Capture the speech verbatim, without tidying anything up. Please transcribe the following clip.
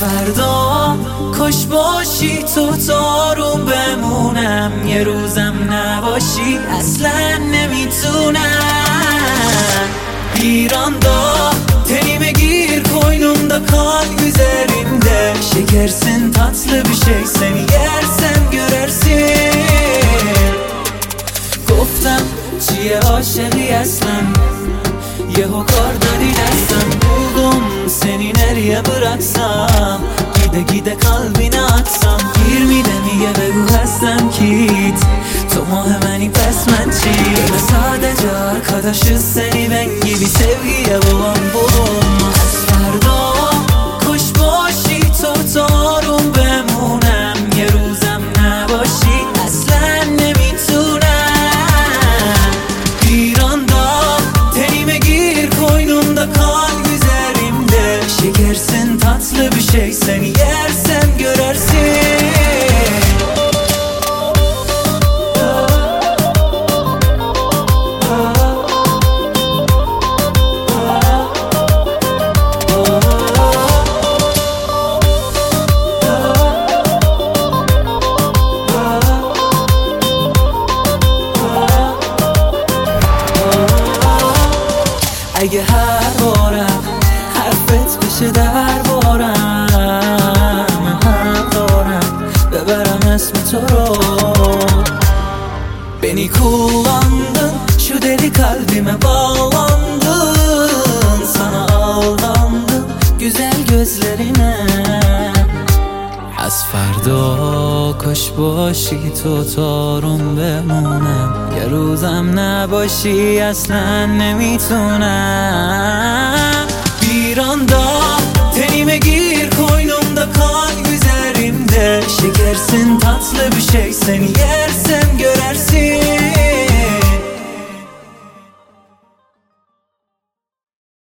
فردا کاش باشی تو تارون بمونم، یه روزم نباشی اصلا nemitunam. Bir anda tenime gir koynumda kal üzerimde, şekersin tatlı bir şey, seni yersem görersin. گفتم چیه عاشقی اصلا، یهو کار دادی دستم. buldum seni nereye bıraksam, gide gide kalbine atsam. yirmide niye begu hastم kit تو ماه منی پس من چی؟ sadece arkadaşız seni ben gibi sevgiye babam bulun. از فردا خوش باشی تو تارون بمونم، یه روزم نباشی اصلا nemitunam. bir anda tenime gir koynumda kal üzerimde, şekersin tatlı bir şey, seni yersem görersin. اگه هر بارم حرفت بشه در بارم، من حق دارم ببرم اسم تو رو. beni kullandın, şu deli kalbime bağlandın. Sana aldandım güzel gözlerine. از فردا کاش باشی تو تارون بمونم، یه روزم نباشی اصلا nemitunam. bir anda tenime gir koynumda kal üzerimde, şekersin tatlı bir şey, seni yersem